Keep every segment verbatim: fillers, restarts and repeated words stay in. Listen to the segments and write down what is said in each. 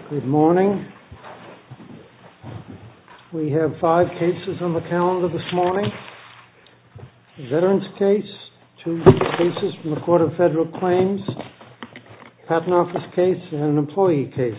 Good morning. We have five cases on the calendar this morning. A veterans case, two cases from the Court of Federal Claims, Patent Office case, and an employee case.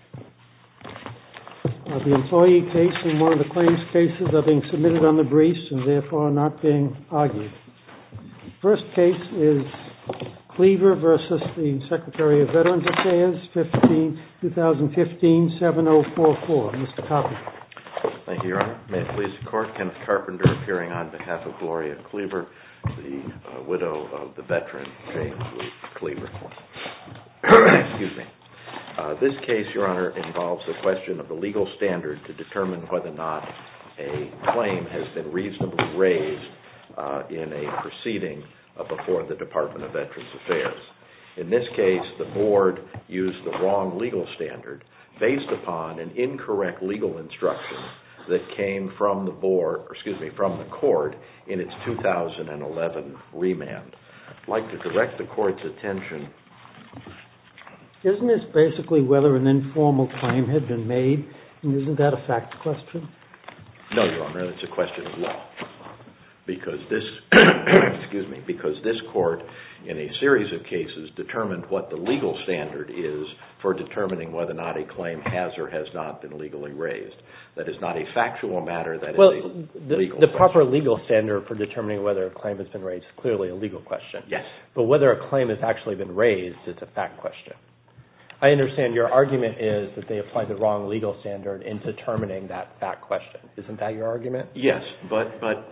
Uh, the employee case and one of the claims cases are being submitted on the briefs and therefore are not being argued. The first case is Cleaver versus the Secretary of Veterans Affairs, twenty fifteen, seven oh four four. Mister Carpenter. Thank you, Your Honor. May it please the Court, Kenneth Carpenter appearing on behalf of Gloria Cleaver, the uh, widow of the veteran James Lee Cleaver. Excuse me. Uh, this case, Your Honor, involves the question of the legal standard to determine whether or not a claim has been reasonably raised uh, in a proceeding uh, before the Department of Veterans Affairs. In this case, the Board used the wrong legal standard based upon an incorrect legal instruction that came from the Board, or excuse me, from the Court in its two thousand eleven remand. I'd like to direct the Court's attention. Isn't this basically whether an informal claim had been made, and isn't that a fact question? No, Your Honor, it's a question of law. Because this, excuse me, because this Court, in a series of cases, determined what the legal standard is for determining whether or not a claim has or has not been legally raised. That is not a factual matter, that well, is a the, legal the question. proper legal standard for determining whether a claim has been raised is clearly a legal question. Yes. But whether a claim has actually been raised is a fact question. I understand your argument is that they applied the wrong legal standard in determining that fact question. Isn't that your argument? Yes, but but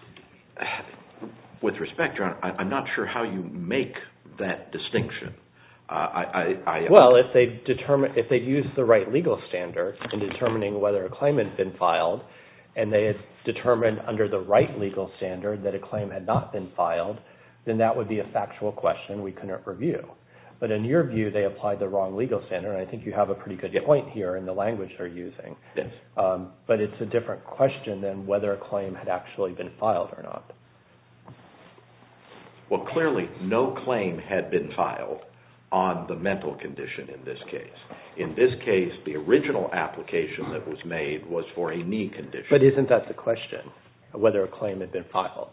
with respect, Your Honor, I, I'm not sure how you make that distinction. Uh, I, I, I, well, if they determine if they used the right legal standard in determining whether a claim had been filed, and they had determined under the right legal standard that a claim had not been filed, then that would be a factual question we couldn't review. But in your view, they applied the wrong legal standard, and I think you have a pretty good point here in the language they're using. Yes. Um, but it's a different question than whether a claim had actually been filed or not. Well, clearly, no claim had been filed on the mental condition in this case. In this case, the original application that was made was for a knee condition. But isn't that the question, whether a claim had been filed?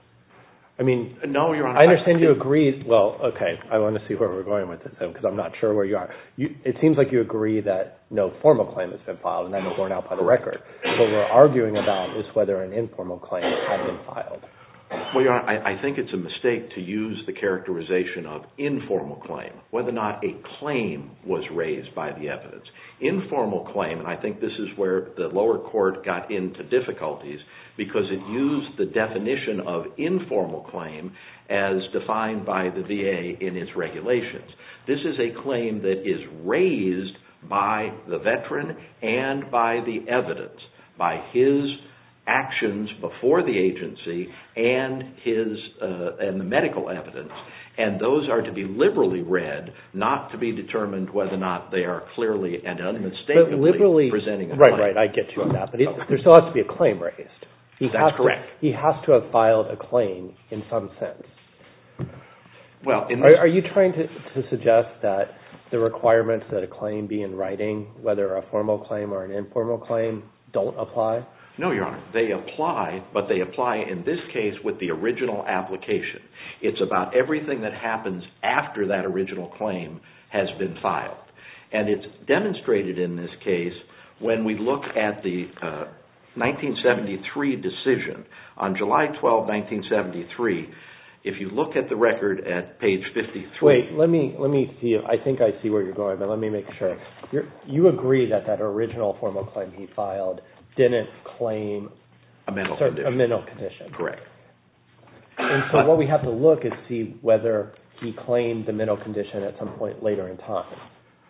I mean, no, Your Honor. I understand you agree. Well, okay, I want to see where we're going with this, because I'm not sure where you are. You, it seems like you agree that no formal claim has been filed, and that is borne out by the record. What we're arguing about is whether an informal claim had been filed. Well, Your Honor, I, I think it's a mistake to use the characterization of informal claim, whether or not a claim was raised by the evidence. Informal claim, and I think this is where the lower court got into difficulties, because it used the definition of informal claim as defined by the V A in its regulations. This is a claim that is raised by the veteran and by the evidence, by his actions before the agency and his uh, and the medical evidence, and those are to be liberally read, not to be determined whether or not they are clearly and unmistakably presenting a right, claim. Right, right, I get you on that, but it, there still has to be a claim raised. He That's has correct. To, he has to have filed a claim in some sense. Well, in are, are you trying to, to suggest that the requirements that a claim be in writing, whether a formal claim or an informal claim, don't apply? No, Your Honor. They apply, but they apply in this case with the original application. It's about everything that happens after that original claim has been filed. And it's demonstrated in this case when we look at the uh, nineteen seventy-three decision. On July twelfth, nineteen seventy-three, if you look at the record at page fifty-three. Wait, let me let me see. If, I think I see where you're going, but let me make sure. You're, you agree that that original formal claim he filed didn't claim a mental certain, condition. A mental condition. Correct. And so but, what we have to look is see whether he claimed the mental condition at some point later in time.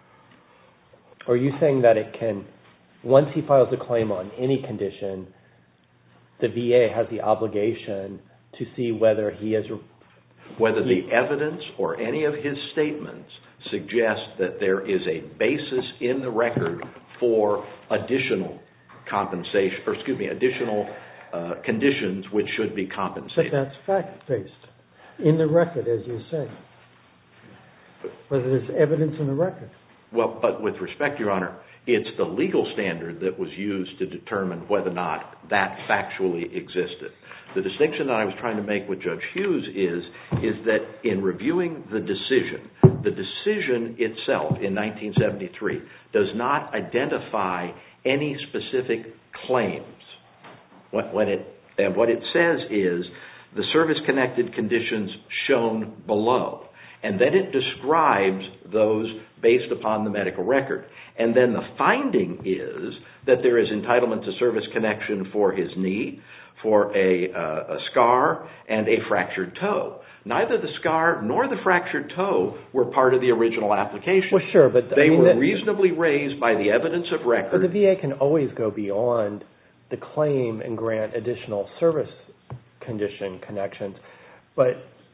Or are you saying that it can, once he files a claim on any condition, the V A has the obligation to see whether he is... Whether he, the evidence or any of his statements suggest that there is a basis in the record for additional compensation, or excuse me, additional uh, conditions which should be compensated. But that's fact-based, in the record, as you say. Whether there's evidence in the record. Well, but with respect, Your Honor, it's the legal standard that was used to determine whether or not that factually existed. The distinction that I was trying to make with Judge Hughes is, is that in reviewing the decision, the decision itself in nineteen seventy-three does not identify any specific claims. What, when it, and what it says is the service-connected conditions shown below. And then it describes those based upon the medical record. And then the finding is that there is entitlement to service connection for his knee, for a, uh, a scar, and a fractured toe. Neither the scar nor the fractured toe were part of the original application. Well, sure, but they I mean, were that, reasonably raised by the evidence of record. But the V A can always go beyond the claim and grant additional service condition connections. But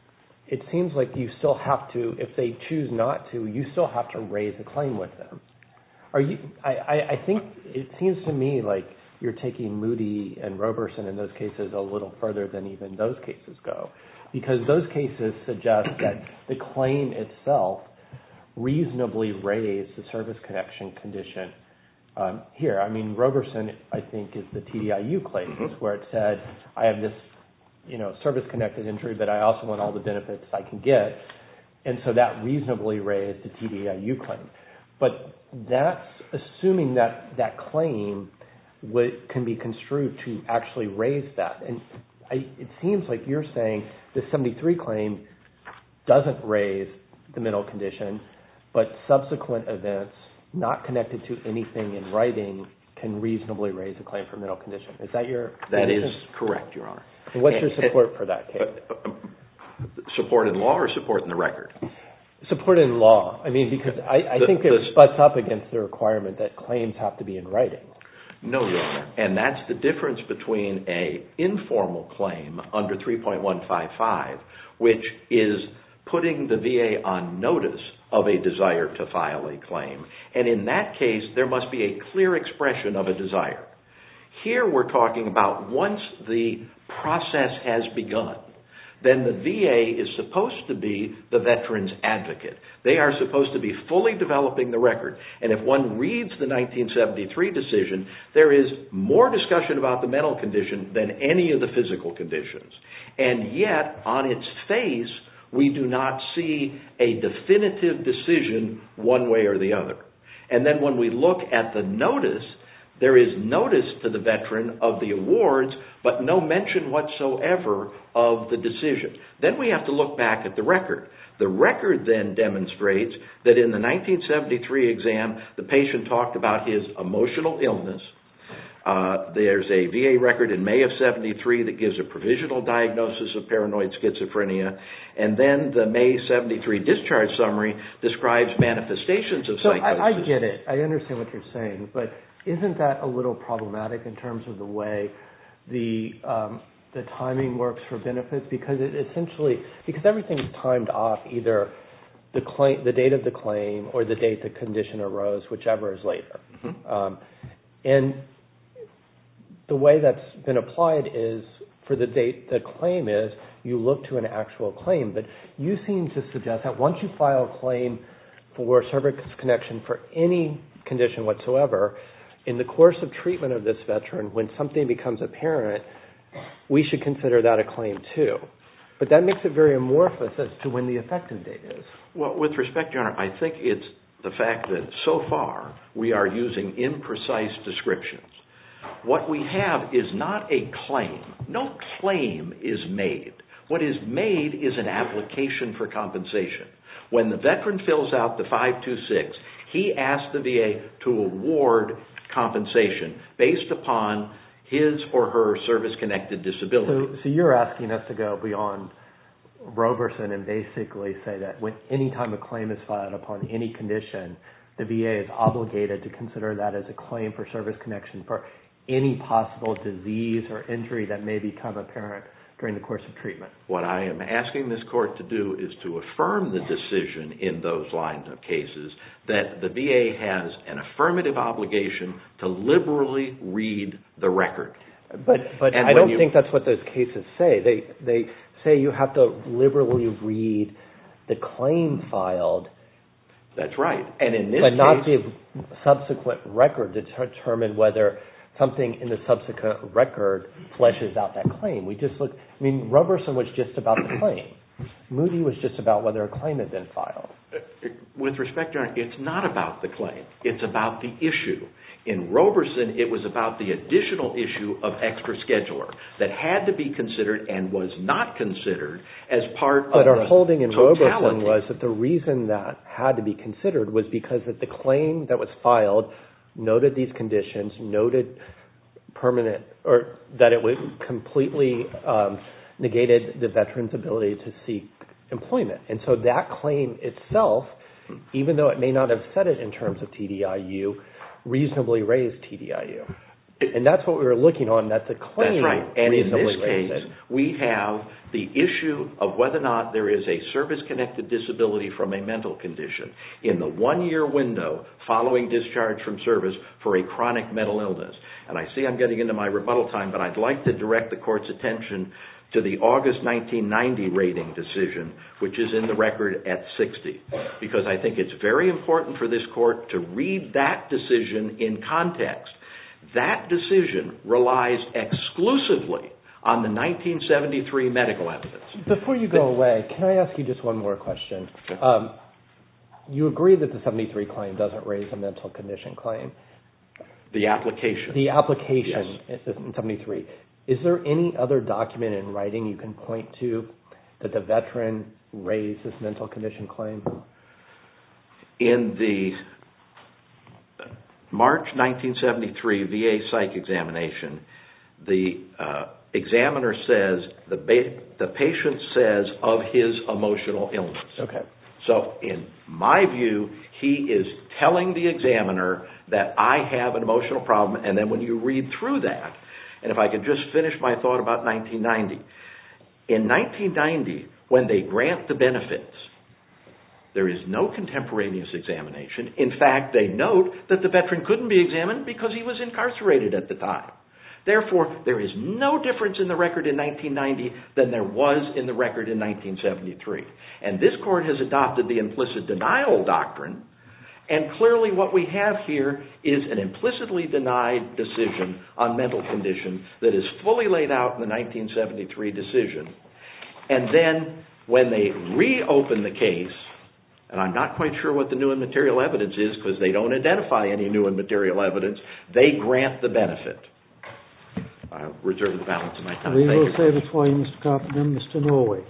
it seems like you still have to, if they choose not to, you still have to raise a claim with them. Are you? I, I, I think it seems to me like you're taking Moody and Roberson in those cases a little further than even those cases go, because those cases suggest that the claim itself reasonably raised the service connection condition. Um, here, I mean, Roberson, I think, is the T D I U claim, mm-hmm. where it said, I have this, you know, service-connected injury, but I also want all the benefits I can get. And so that reasonably raised the T D I U claim. But that's assuming that that claim would, can be construed to actually raise that. And I, it seems like you're saying the seventy-three claim doesn't raise the mental condition, but subsequent events not connected to anything in writing can reasonably raise a claim for mental condition. Is that your That position? is correct, Your Honor. And what's and, your support and, for that case? Uh, uh, support in law or support in the record? Support in law. I mean, because I, I the, think it the, butts up against the requirement that claims have to be in writing. No, Your Honor. And that's the difference between a informal claim under three point one five five, which is putting the V A on notice of a desire to file a claim. And in that case, there must be a clear expression of a desire. Here we're talking about once the process has begun, then the V A is supposed to be the veteran's advocate. They are supposed to be fully developing the record. And if one reads the nineteen seventy-three decision, there is more discussion about the mental condition than any of the physical conditions. And yet, on its face, we do not see a definitive decision one way or the other. And then when we look at the notice, there is notice to the veteran of the awards, but no mention whatsoever of the decision. Then we have to look back at the record. The record then demonstrates that in the nineteen seventy-three exam, the patient talked about his emotional illness. Uh, there's a V A record in May of seventy-three that gives a provisional diagnosis of paranoid schizophrenia. And then the May seventy-three discharge summary describes manifestations of so psychosis. I, I get it. I understand what you're saying, but isn't that a little problematic in terms of the way the um, the timing works for benefits? Because it essentially, because everything's timed off either the claim, the date of the claim, or the date the condition arose, whichever is later. Mm-hmm. Um, and the way that's been applied is for the date the claim is, you look to an actual claim. But you seem to suggest that once you file a claim for service connection for any condition whatsoever, in the course of treatment of this veteran, when something becomes apparent, we should consider that a claim too. But that makes it very amorphous as to when the effective date is. Well, with respect, Your Honor, I think it's the fact that so far we are using imprecise descriptions. What we have is not a claim. No claim is made. What is made is an application for compensation. When the veteran fills out the five two six, he asks the V A to award compensation based upon his or her service-connected disability. So, so you're asking us to go beyond Roberson and basically say that when any time a claim is filed upon any condition, the V A is obligated to consider that as a claim for service connection for any possible disease or injury that may become apparent during the course of treatment. What I am asking this court to do is to affirm the decision in those lines of cases that the V A has an affirmative obligation to liberally read the record. But but and I don't you, think that's what those cases say. They they say you have to liberally read the claim filed That's right. And in this but case... not the subsequent record to determine whether something in the subsequent record fleshes out that claim. We just look, I mean, Roberson was just about the claim. Moody was just about whether a claim had been filed. With respect, Your Honor, it's not about the claim. It's about the issue. In Roberson, it was about the additional issue of extra scheduler that had to be considered and was not considered as part but of the our holding in totality. Roberson was that the reason that had to be considered was because that the claim that was filed noted these conditions, noted permanent, or that it was completely um, negated the veteran's ability to seek employment. And so that claim itself, even though it may not have said it in terms of T D I U, reasonably raised T D I U. And that's what we were looking on, that the claim That's right. And in reasonably this raised case, it. we have the issue of whether or not there is a service-connected disability from a mental condition in the one-year window following discharge from service for a chronic mental illness. And I see I'm getting into my rebuttal time, but I'd like to direct the Court's attention to the August nineteen ninety rating decision, which is in the record at sixty, because I think it's very important for this Court to read that decision in context. That decision relies exclusively on the nineteen seventy-three medical evidence. Before you go away, can I ask you just one more question? Okay. Um, you agree that the seventy-three claim doesn't raise a mental condition claim? The application. The application yes. in seventy-three. Is there any other document in writing you can point to that the veteran raised this mental condition claim? In the March nineteen seventy-three V A psych examination, the uh, examiner says, the, ba- the patient says of his emotional illness. Okay. So in my view, he is telling the examiner that I have an emotional problem, and then when you read through that, and if I could just finish my thought about nineteen ninety. In nineteen ninety, when they grant the benefits, there is no contemporaneous examination. In fact, they note that the veteran couldn't be examined because he was incarcerated at the time. Therefore, there is no difference in the record in nineteen ninety than there was in the record in nineteen seventy-three. And this Court has adopted the implicit denial doctrine, and clearly what we have here is an implicitly denied decision on mental condition that is fully laid out in the nineteen seventy-three decision. And then when they reopen the case, and I'm not quite sure what the new and material evidence is because they don't identify any new and material evidence, they grant the benefit. I'll reserve the balance of my time. We Thank will you. save it for you, Mister Carpenter. Mister Norway.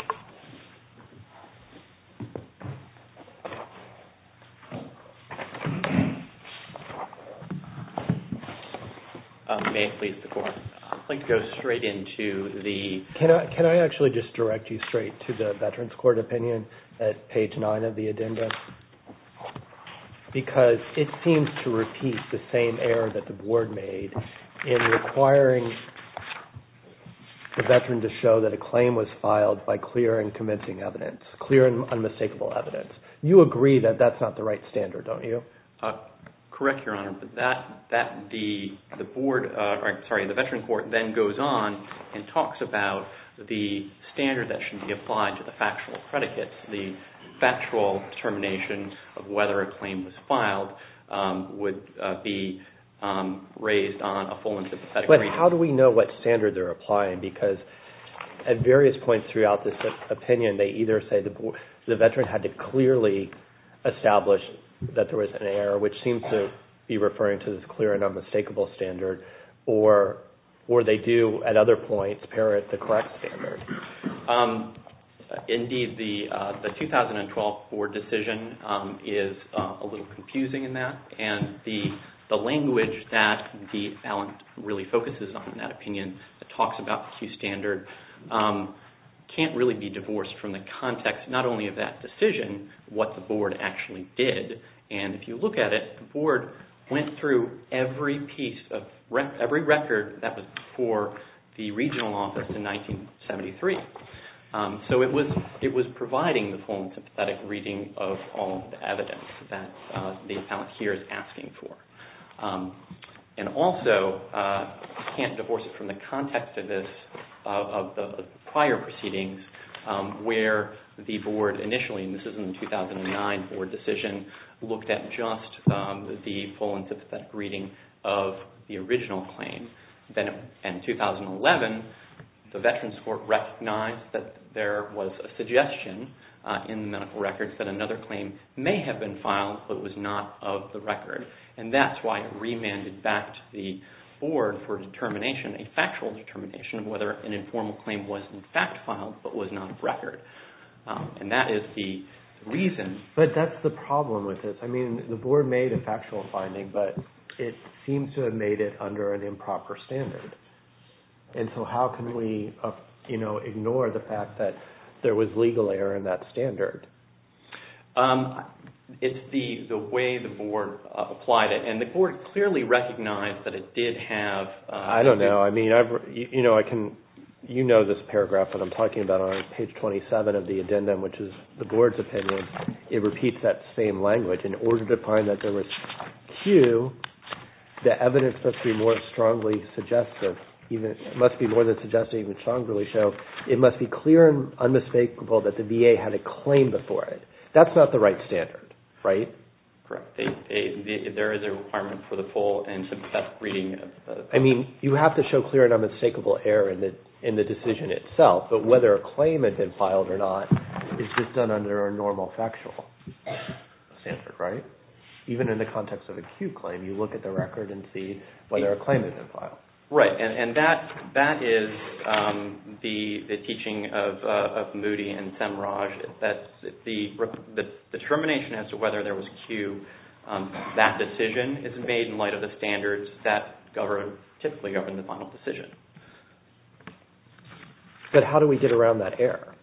Um, may it please the Court. I'd like to go straight into the... Can I, can I actually just direct you straight to the Veterans Court opinion at page nine of the addendum? Because it seems to repeat the same error that the Board made in requiring the veteran to show that a claim was filed by clear and convincing evidence, clear and unmistakable evidence. You agree that that's not the right standard, don't you? Uh, correct, Your Honor, but that that the the board, uh, or sorry, the Veteran Court then goes on and talks about the standard that should be applied to the factual predicates, the factual determination of whether a claim was filed um, would uh, be um, raised on a full and sympathetic But reading. how do we know what standard they're applying? Because at various points throughout this opinion, they either say the board, the veteran had to clearly establish that there was an error, which seems to be referring to this clear and unmistakable standard, or or they do at other points parrot the correct standard. Um, indeed, the uh, the two thousand twelve board decision um, is uh, a little confusing in that, and the the language that the appellant really focuses on in that opinion that talks about the Q standard um, can't really be divorced from the context not only of that decision, what the board actually did. And if you look at it, the board went through every piece of rec- every record that was before the regional office in nineteen seventy-three. Um, so it was it was providing the full and sympathetic reading of all of the evidence that uh, the appellant here is asking for. Um, and also, uh, can't divorce it from the context of this, uh, of, the, of the prior proceedings, um, where the board initially, and this is in the two thousand nine board decision, looked at just um, the full and sympathetic reading of the original claim. Then in two thousand eleven, the Veterans Court recognized that there was a suggestion uh, in the medical records that another claim may have been filed but was not of the record. And that's why it remanded back to the board for determination, a factual determination of whether an informal claim was in fact filed but was not of record. Um, and that is the reason. But that's the problem with this. I mean, the board made a factual finding, but it seems to have made it under an improper standard. And so how can we, uh, you know, ignore the fact that there was legal error in that standard? Um, it's the, the way the board uh, applied it, and the board clearly recognized that it did have... Uh, I don't know. I mean, I've, you, you know, I can... You know this paragraph that I'm talking about on page twenty-seven of the addendum, which is the board's opinion. It repeats that same language. In order to find that there was Q, the evidence must be more strongly suggestive. Even it must be more than suggestive, even strongly show. It must be clear and unmistakable that the V A had a claim before it. That's not the right standard, right? Correct. They, they, they, there is a requirement for the full and sympathetic reading of... of I mean, you have to show clear and unmistakable error in the in the decision itself, but whether a claim had been filed or not is just done under a normal factual standard, right? Even in the context of a Q claim, you look at the record and see whether a claim has been filed. Right, and, and that that is um, the the teaching of uh, of Moody and Semraj, that the, the the determination as to whether there was Q, um, that decision is made in light of the standards that govern typically govern the final decision. But how do we get around that error?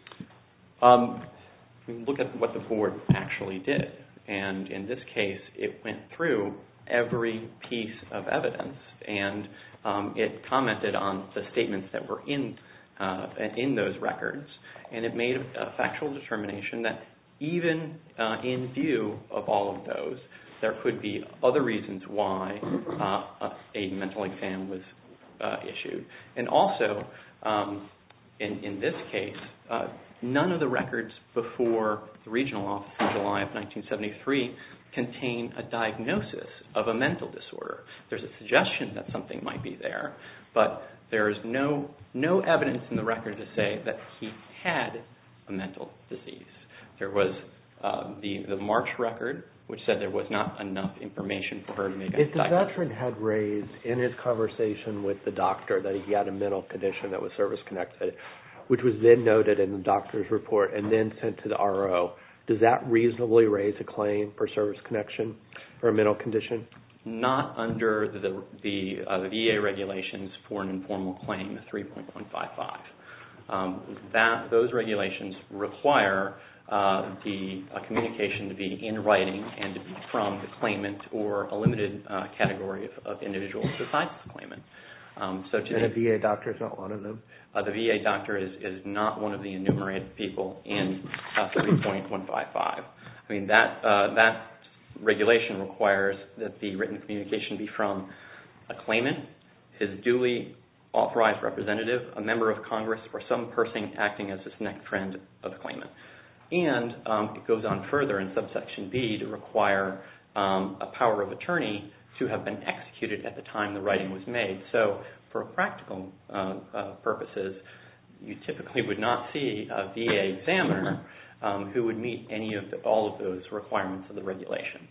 Um, look at what the board actually did, and in this case, it went through every piece of evidence, and um, it commented on the statements that were in uh, in those records, and it made a factual determination that even uh, in view of all of those, there could be other reasons why uh, a mental exam was uh, issued. And also, um, in, in this case, uh, none of the records before the regional office in July of nineteen seventy-three contain a diagnosis of a mental disorder. There's a suggestion that something might be there, but there is no no evidence in the record to say that he had a mental disease. There was uh, the, the March record, which said there was not enough information for her to make a if diagnosis. If the veteran had raised in his conversation with the doctor that he had a mental condition that was service-connected, which was then noted in the doctor's report and then sent to the R O, does that reasonably raise a claim for service connection for a mental condition? Not under the the, uh, the V A regulations for an informal claim, three point one five five. Um, that those regulations require uh, the uh, communication to be in writing and to be from the claimant or a limited uh, category of, of individuals besides the claimant. Um, so to and the, a V A doctor is not one of them? Uh, the V A doctor is, is not one of the enumerated people in uh, three point one five five. I mean, that uh, that regulation requires that the written communication be from a claimant, his duly authorized representative, a member of Congress, or some person acting as a next friend of the claimant. And um, it goes on further in subsection B to require um, a power of attorney to have been executed at the time the writing was made. So for practical uh, uh, purposes, you typically would not see a V A examiner um, who would meet any of the, all of those requirements of the regulation.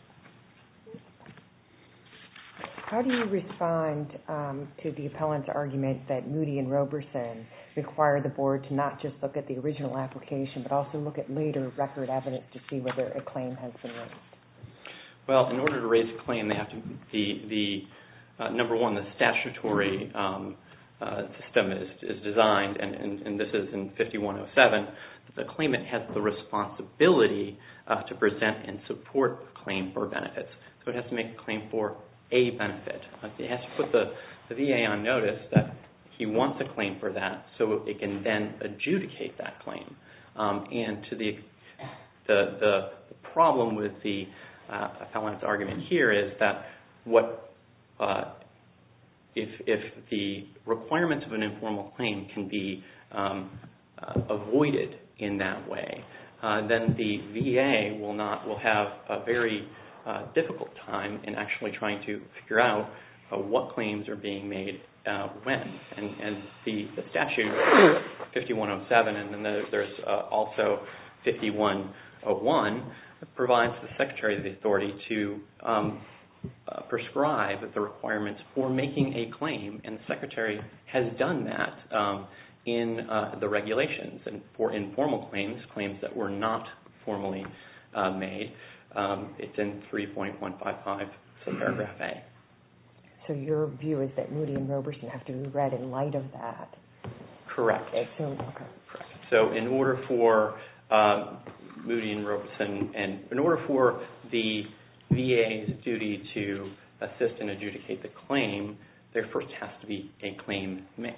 How do you respond um, to the appellant's argument that Moody and Roberson require the board to not just look at the original application, but also look at later record evidence to see whether a claim has been raised? Well, in order to raise a claim, they have to the the uh, number one, the statutory um, uh, system is, is designed, and, and, and this is in fifty-one oh seven, that the claimant has the responsibility uh, to present and support a claim for benefits. So it has to make a claim for a benefit. Uh, it has to put the, the V A on notice that he wants a claim for that, so it can then adjudicate that claim. Um, and to the the the problem with the uh, appellant's argument here is that what uh, if if the requirements of an informal claim can be um, uh, avoided in that way, uh, then the V A will not will have a very uh, difficult time in actually trying to figure out uh, what claims are being made uh, when. And, and the, the statute fifty-one oh seven, and then there, there's uh, also fifty-one oh one, provides the Secretary of the Authority to um, uh, prescribe the requirements for making a claim, and the Secretary has done that um, in uh, the regulations. And for informal claims, claims that were not formally uh, made, um, it's in three point one five five, subparagraph A. So your view is that Moody and Roberson have to be read in light of that? Correct. Okay, so, okay. Correct. So in order for uh, Moody and Roberson, and in order for the V A's duty to assist and adjudicate the claim, there first has to be a claim made.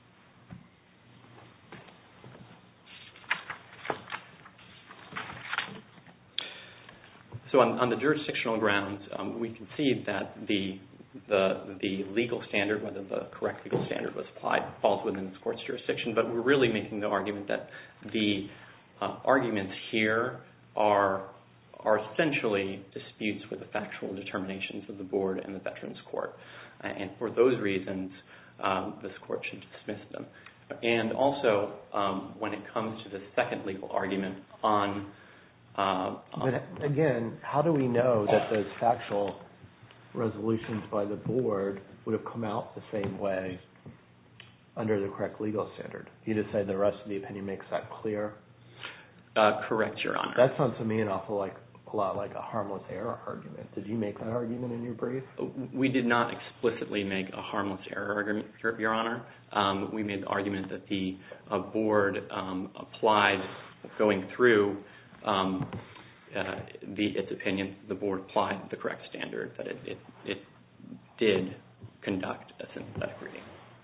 So on, on the jurisdictional grounds, um, we concede that the, the the legal standard, whether the correct legal standard was applied, falls within this court's jurisdiction, but we're really making the argument that the uh, arguments here are are essentially disputes with the factual determinations of the board and the Veterans Court. Uh, and for those reasons, um, this court should dismiss them. And also, um, when it comes to the second legal argument on Uh, but again, how do we know that those factual resolutions by the board would have come out the same way under the correct legal standard? You just say the rest of the opinion makes that clear? Uh, correct, Your Honor. That sounds to me an awful like a lot like a harmless error argument. Did you make that argument in your brief? We did not explicitly make a harmless error argument, Your Honor. Um, we made the argument that the uh, board um, applied, going through Um, uh, the, its opinion, the board applied the correct standard, that it, it, it did conduct a sympathetic reading.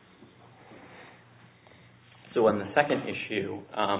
So on the second issue, um,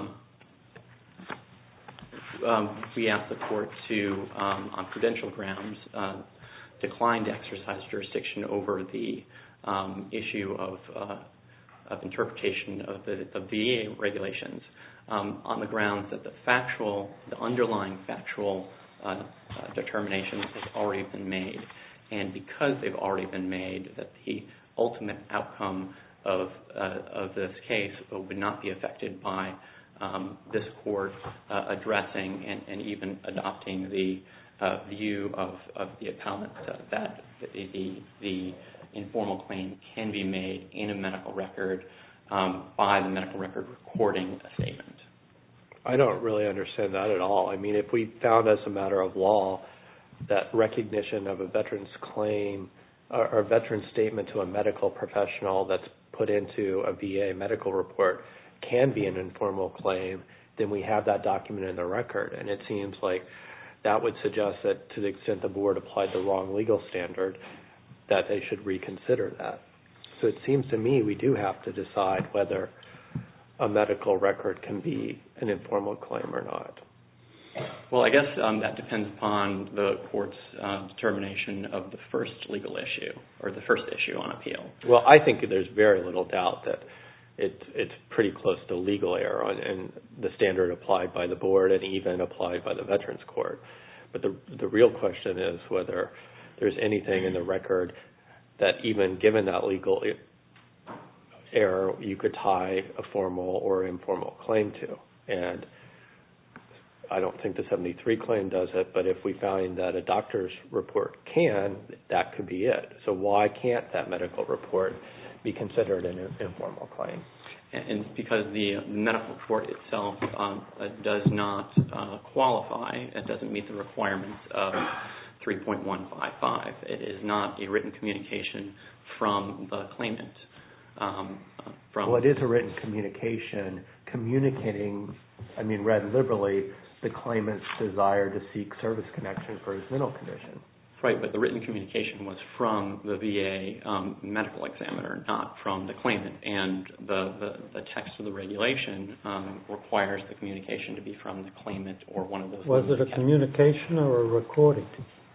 um, we asked the court to, um, on prudential grounds, uh, decline to exercise jurisdiction over the um, issue of, uh, of interpretation of the, the V A regulations. Um, on the grounds that the factual, the underlying factual uh, uh, determinations have already been made. And because they've already been made, that the ultimate outcome of, uh, of this case would not be affected by um, this court uh, addressing and, and even adopting the uh, view of, of the appellant uh, that the, the, the informal claim can be made in a medical record Um, by the medical record recording a statement. I don't really understand that at all. I mean, if we found as a matter of law that recognition of a veteran's claim or, or a veteran's statement to a medical professional that's put into a V A medical report can be an informal claim, then we have that document in the record. And it seems like that would suggest that to the extent the board applied the wrong legal standard, that they should reconsider that. So it seems to me we do have to decide whether a medical record can be an informal claim or not. Well, I guess um, that depends upon the court's uh, determination of the first legal issue, or the first issue on appeal. Well, I think there's very little doubt that it, it's pretty close to legal error and the standard applied by the board and even applied by the Veterans Court. But the, the real question is whether there's anything in the record that even given that legal error, you could tie a formal or informal claim to. And I don't think the seventy-three claim does it, but if we find that a doctor's report can, that could be it. So why can't that medical report be considered an informal claim? And because the medical report itself um, does not uh, qualify, it doesn't meet the requirements of three point one five five. It is not a written communication from the claimant. Um, from well, it is a written communication communicating, I mean, read liberally, the claimant's desire to seek service connection for his mental condition. Right, but the written communication was from the V A um, medical examiner, not from the claimant. And the, the, the text of the regulation um, requires the communication to be from the claimant or one of those. Was it a communication or a recording?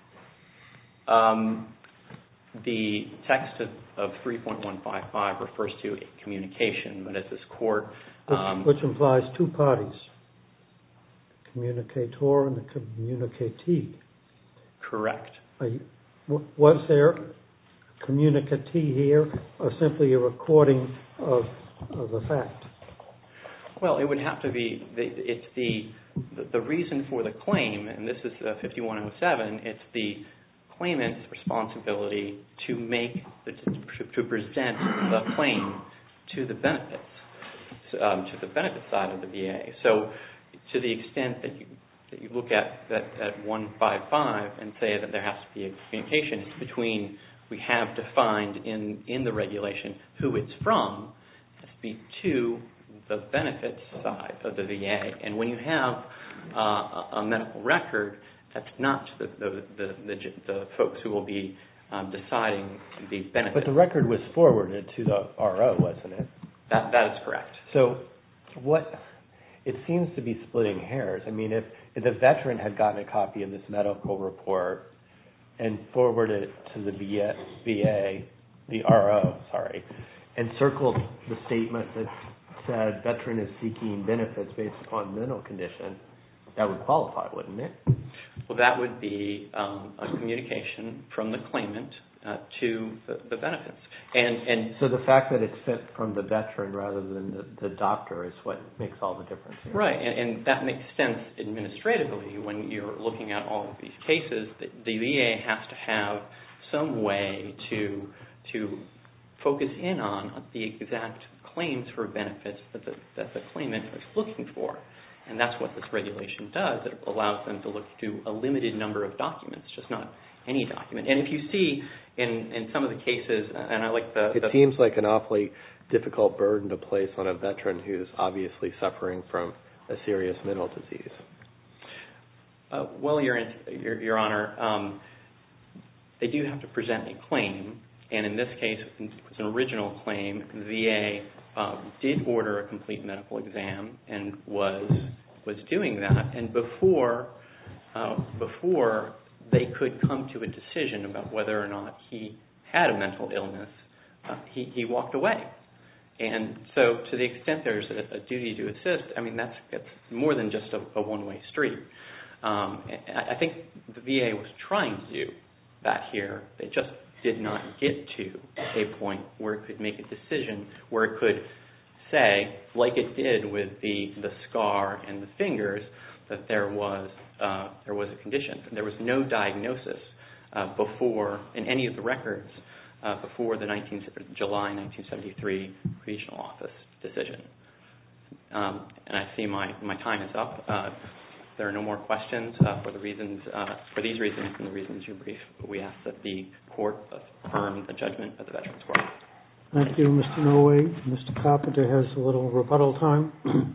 Um, the text of, of three point one five five refers to a communication, but as this court Which, Um, which implies two parties, the communicator and the communicatee. correct. Are you, w- was there a communicatee here, or simply a recording of, of the fact? Well, it would have to be, the, it's the, the the reason for the claim, and this is uh, fifty-one oh seven, it's the claimant's responsibility to make, the, to, to present the claim to the benefits, um, to the benefit side of the V A. So to the extent that you, that you look at, that, at one fifty-five and say that there has to be a communication, it's between, we have defined in, in the regulation who it's from, it has to be to the benefits side of the V A. And when you have uh, a, a medical record, that's not the the, the, the, the folks who will be um, deciding the benefits. But the record was forwarded to the R O, wasn't it? That That is correct. So what, it seems to be splitting hairs. I mean, if, if the veteran had gotten a copy of this medical report and forwarded it to the V A, V A, the R O, sorry, and circled the statement that said veteran is seeking benefits based upon mental condition, that would qualify, wouldn't it? Well, that would be um, a communication from the claimant uh, to the, the benefits. And, and so the fact that it's sent from the veteran rather than the, the doctor is what makes all the difference here. Right, and, and that makes sense administratively when you're looking at all of these cases. The, the V A has to have some way to to focus in on the exact claims for benefits that the, that the claimant is looking for. And that's what this regulation does. It allows them to look to a limited number of documents, just not any document. And if you see in, in some of the cases, and I like the... It the, seems like an awfully difficult burden to place on a veteran who's obviously suffering from a serious mental disease. Uh, well, Your, Your, Your Honor, um, they do have to present a claim. And in this case, it was an original claim. The V A uh, did order a complete medical exam and was was doing that. And before uh, before they could come to a decision about whether or not he had a mental illness, uh, he, he walked away. And so to the extent there's a, a duty to assist, I mean, that's, that's more than just a, a one-way street. Um, I, I think the V A was trying to do that here. They just did not get to a point where it could make a decision, where it could say, like it did with the, the scar and the fingers, that there was uh, there was a condition. There was no diagnosis uh, before, in any of the records, uh, before the nineteen, July nineteen seventy-three regional office decision. Um, and I see my, my time is up. Uh, there are no more questions uh, for the reasons, uh, for these reasons and the reasons you brief. We ask that the court affirm the judgment of the Veterans Court. Thank you, Mister Norway. Mister Carpenter has a little rebuttal time.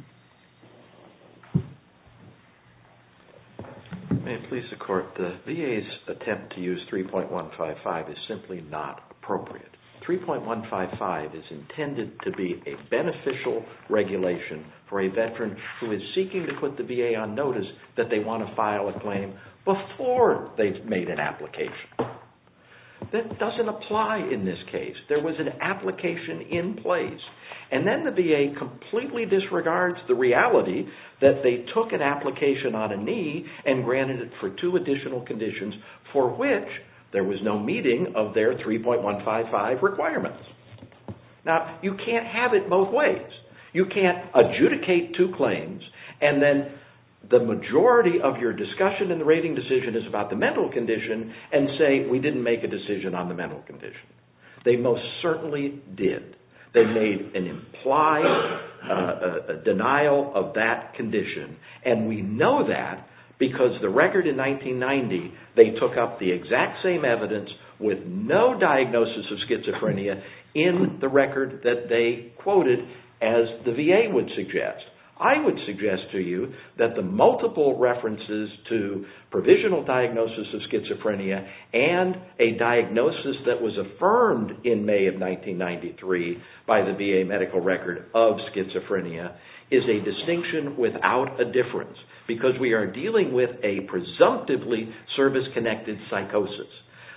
May it please the Court, the V A's attempt to use three point one five five is simply not appropriate. three point one five five is intended to be a beneficial regulation for a veteran who is seeking to put the V A on notice that they want to file a claim before they've made an application. That doesn't apply in this case. There was an application in place. And then the V A completely disregards the reality that they took an application on a knee and granted it for two additional conditions for which there was no meeting of their three point one five five requirements. Now, you can't have it both ways. You can't adjudicate two claims and then the majority of your discussion in the rating decision is about the mental condition and say we didn't make a decision on the mental condition. They most certainly did. They made an implied uh, a, a denial of that condition, and we know that because the record in nineteen ninety, they took up the exact same evidence with no diagnosis of schizophrenia in the record that they quoted as the V A would suggest. I would suggest to you that the multiple references to provisional diagnosis of schizophrenia and a diagnosis that was affirmed in May of nineteen ninety-three by the V A medical record of schizophrenia is a distinction without a difference because we are dealing with a presumptively service-connected psychosis.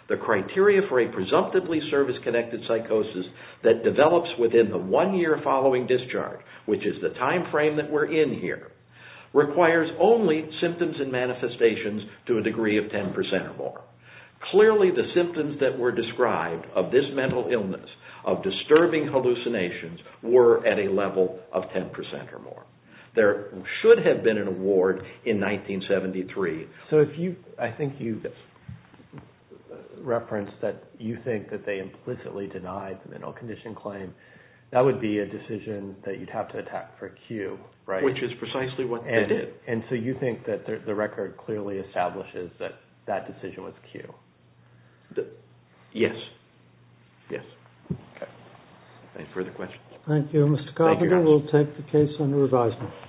The criteria for a presumptively service-connected psychosis that develops within the one year following discharge, which is the time frame that we're in here, requires only symptoms and manifestations to a degree of ten percent or more. Clearly, the symptoms that were described of this mental illness, of disturbing hallucinations, were at a level of ten percent or more. There should have been an award in nineteen seventy-three. So if you, I think you referenced that you think that they implicitly denied the mental condition claim, that would be a decision that you'd have to attack for Q, right? Which is precisely what and, they did. And so you think that the, the record clearly establishes that that decision was Q? The, yes. Yes. Okay. Any further questions? Thank you, Mister Carpenter. Thank you, we'll take the case under advisement.